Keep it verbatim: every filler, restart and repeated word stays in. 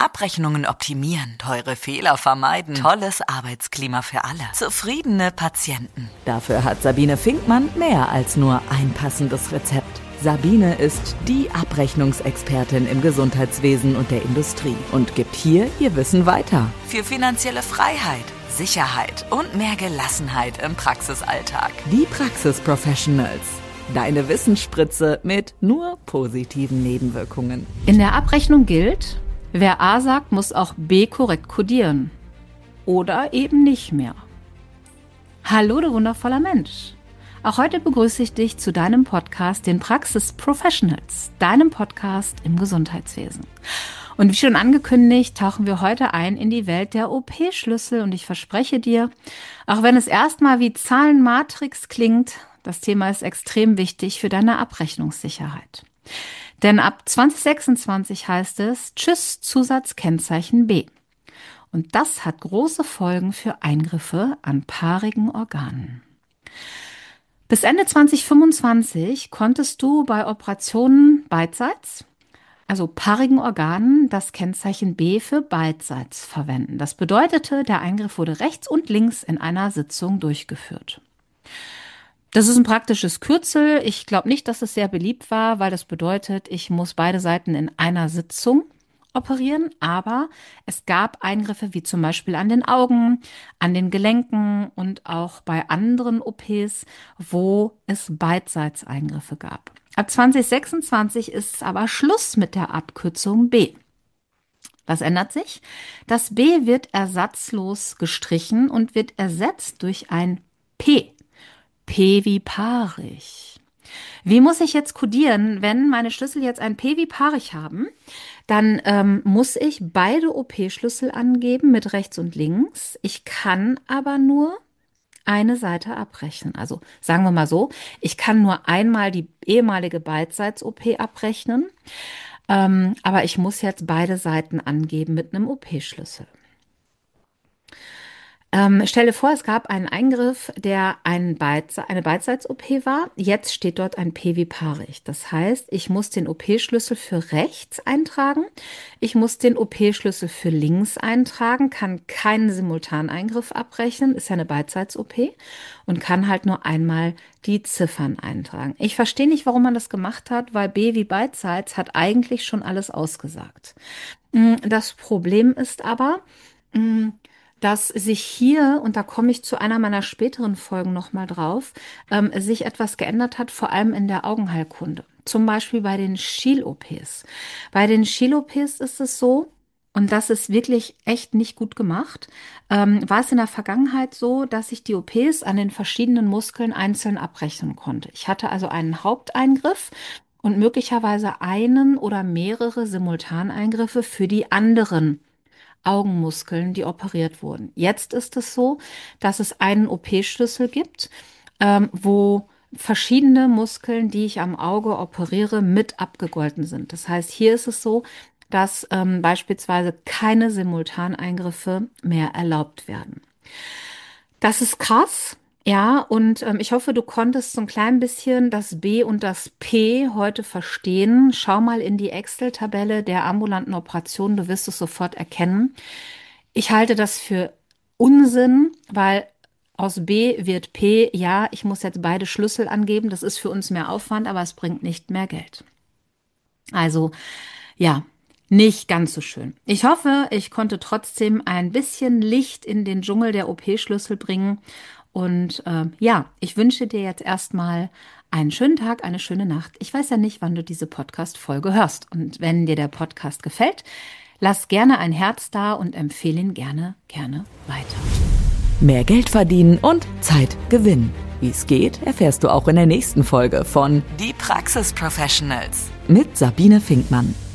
Abrechnungen optimieren, teure Fehler vermeiden, tolles Arbeitsklima für alle, zufriedene Patienten. Dafür hat Sabine Finkmann mehr als nur ein passendes Rezept. Sabine ist die Abrechnungsexpertin im Gesundheitswesen und der Industrie und gibt hier ihr Wissen weiter. Für finanzielle Freiheit, Sicherheit und mehr Gelassenheit im Praxisalltag. Die Praxis-Professionals. Deine Wissensspritze mit nur positiven Nebenwirkungen. In der Abrechnung gilt, wer A sagt, muss auch B korrekt kodieren. Oder eben nicht mehr. Hallo, du wundervoller Mensch. Auch heute begrüße ich dich zu deinem Podcast, den Praxis Professionals, deinem Podcast im Gesundheitswesen. Und wie schon angekündigt, tauchen wir heute ein in die Welt der O P-Schlüssel. Und ich verspreche dir, auch wenn es erstmal wie Zahlenmatrix klingt, das Thema ist extrem wichtig für deine Abrechnungssicherheit. Denn ab zwanzig sechsundzwanzig heißt es, tschüss Zusatzkennzeichen B. Und das hat große Folgen für Eingriffe an paarigen Organen. Bis Ende zwanzig fünfundzwanzig konntest du bei Operationen beidseits, also paarigen Organen, das Kennzeichen B für beidseits verwenden. Das bedeutete, der Eingriff wurde rechts und links in einer Sitzung durchgeführt. Das ist ein praktisches Kürzel. Ich glaube nicht, dass es sehr beliebt war, weil das bedeutet, ich muss beide Seiten in einer Sitzung operieren. Aber es gab Eingriffe wie zum Beispiel an den Augen, an den Gelenken und auch bei anderen O Ps, wo es Beidseitseingriffe gab. Ab zwanzig sechsundzwanzig ist aber Schluss mit der Abkürzung B. Was ändert sich? Das B wird ersatzlos gestrichen und wird ersetzt durch ein P. P wie paarig. Wie muss ich jetzt kodieren, wenn meine Schlüssel jetzt ein P wie paarig haben? Dann ähm, muss ich beide O P-Schlüssel angeben mit rechts und links. Ich kann aber nur eine Seite abrechnen. Also sagen wir mal so, ich kann nur einmal die ehemalige Beidseits-O P abrechnen, ähm, aber ich muss jetzt beide Seiten angeben mit einem O P-Schlüssel. Ähm, stell dir vor, es gab einen Eingriff, der ein Beidse- eine Beidseits-O P war. Jetzt steht dort ein P wie paarig. Das heißt, ich muss den O P-Schlüssel für rechts eintragen. Ich muss den O P-Schlüssel für links eintragen, kann keinen Simultaneingriff abrechnen, ist ja eine Beidseits-O P und kann halt nur einmal die Ziffern eintragen. Ich verstehe nicht, warum man das gemacht hat, weil B wie beidseits hat eigentlich schon alles ausgesagt. Das Problem ist aber, dass sich hier, und da komme ich zu einer meiner späteren Folgen nochmal drauf, ähm, sich etwas geändert hat, vor allem in der Augenheilkunde. Zum Beispiel bei den Schiel-O Ps. Bei den Schiel-O Ps ist es so, und das ist wirklich echt nicht gut gemacht, ähm, war es in der Vergangenheit so, dass ich die O Ps an den verschiedenen Muskeln einzeln abrechnen konnte. Ich hatte also einen Haupteingriff und möglicherweise einen oder mehrere Simultaneingriffe für die anderen Augenmuskeln, die operiert wurden. Jetzt ist es so, dass es einen O P-Schlüssel gibt, ähm, wo verschiedene Muskeln, die ich am Auge operiere, mit abgegolten sind. Das heißt, hier ist es so, dass ähm, beispielsweise keine Simultaneingriffe mehr erlaubt werden. Das ist krass. Ja, und ähm, ich hoffe, du konntest so ein klein bisschen das B und das P heute verstehen. Schau mal in die Excel-Tabelle der ambulanten Operation, du wirst es sofort erkennen. Ich halte das für Unsinn, weil aus B wird P. Ja, ich muss jetzt beide Schlüssel angeben, das ist für uns mehr Aufwand, aber es bringt nicht mehr Geld. Also, ja, nicht ganz so schön. Ich hoffe, ich konnte trotzdem ein bisschen Licht in den Dschungel der O P-Schlüssel bringen. Und äh, ja, ich wünsche dir jetzt erstmal einen schönen Tag, eine schöne Nacht. Ich weiß ja nicht, wann du diese Podcast-Folge hörst. Und wenn dir der Podcast gefällt, lass gerne ein Herz da und empfehle ihn gerne, gerne weiter. Mehr Geld verdienen und Zeit gewinnen. Wie es geht, erfährst du auch in der nächsten Folge von Die Praxis Professionals mit Sabine Finkmann.